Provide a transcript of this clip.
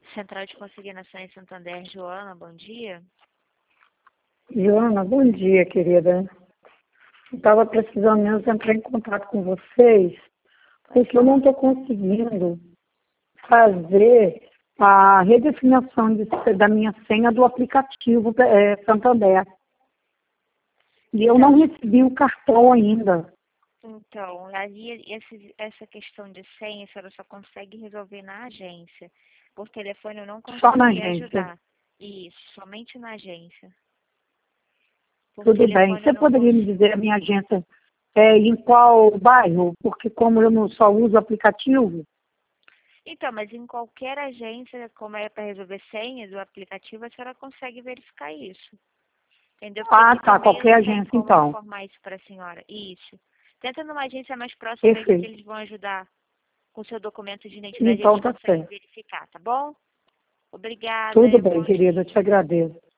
Central de Consignação em Santander, Joana, bom dia. Joana, bom dia, querida. Eu estava precisando mesmo entrar em contato com vocês, porque eu não estou conseguindo fazer a redefinição da minha senha do aplicativo Santander. E eu não recebi o cartão ainda. Então, ali essa questão de senha, a senhora só consegue resolver na agência. Por telefone eu não Só na consigo agência. ajudar. Isso, somente na agência. Por Tudo bem. telefone eu Você não poderia me consigo. dizer a minha agência em qual bairro? Porque como eu não só uso o aplicativo, Então, mas em qualquer agência, como é para resolver senha do aplicativo, a senhora consegue verificar isso. Entendeu? Porque aqui tá, também eu qualquer não tenho agência como então. informar isso para a senhora. Isso. Tenta numa agência mais próxima aí que Perfeito. eles vão ajudar com seu documento de identidade, Então eles tá conseguem certo. verificar, tá bom? Obrigada Tudo e bem, bom querida, eu dia. te agradeço.